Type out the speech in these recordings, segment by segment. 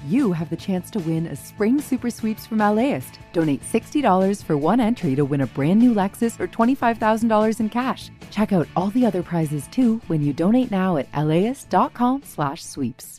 you have the chance to win a spring super sweeps from LAist. Donate $60 for one entry to win a brand new Lexus or $25,000 in cash. Check out all the other prizes too when you donate now at LAist.com/sweeps.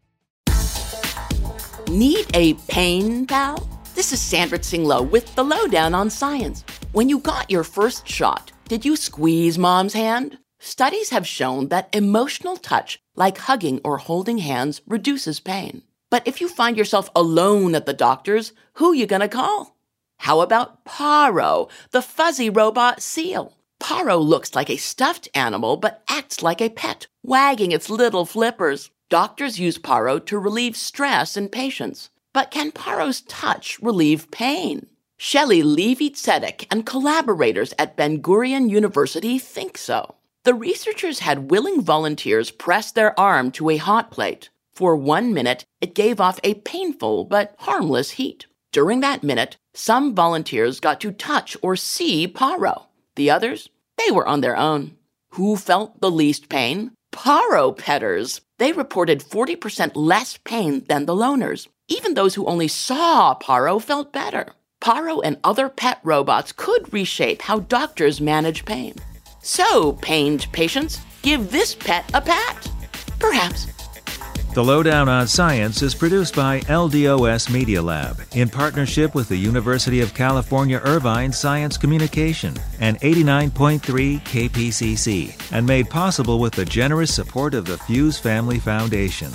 Need a pain pal? This is Sandra Tsing-Loh with the Lowdown on Science. When you got your first shot, did you squeeze mom's hand? Studies have shown that emotional touch, like hugging or holding hands, reduces pain. But if you find yourself alone at the doctor's, who you gonna call? How about Paro, the fuzzy robot seal? Paro looks like a stuffed animal but acts like a pet, wagging its little flippers. Doctors use Paro to relieve stress in patients. But can Paro's touch relieve pain? Shelley Levy-Tzedek and collaborators at Ben-Gurion University think so. The researchers had willing volunteers press their arm to a hot plate. For 1 minute, it gave off a painful but harmless heat. During that minute, some volunteers got to touch or see Paro. The others, they were on their own. Who felt the least pain? Paro petters. They reported 40% less pain than the loners. Even those who only saw Paro felt better. Paro and other pet robots could reshape how doctors manage pain. So, pained patients, give this pet a pat. Perhaps. The Lowdown on Science is produced by LDOS Media Lab in partnership with the University of California Irvine Science Communication and 89.3 KPCC, and made possible with the generous support of the Fuse Family Foundation.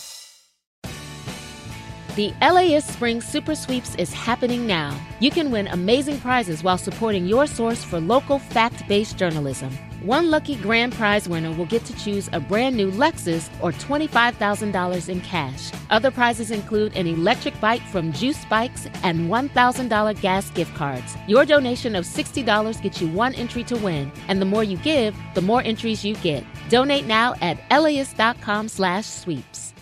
The LAist Spring Super Sweeps is happening now. You can win amazing prizes while supporting your source for local fact-based journalism. One lucky grand prize winner will get to choose a brand new Lexus or $25,000 in cash. Other prizes include an electric bike from Juice Bikes and $1,000 gas gift cards. Your donation of $60 gets you one entry to win, and the more you give, the more entries you get. Donate now at LAist.com/sweeps.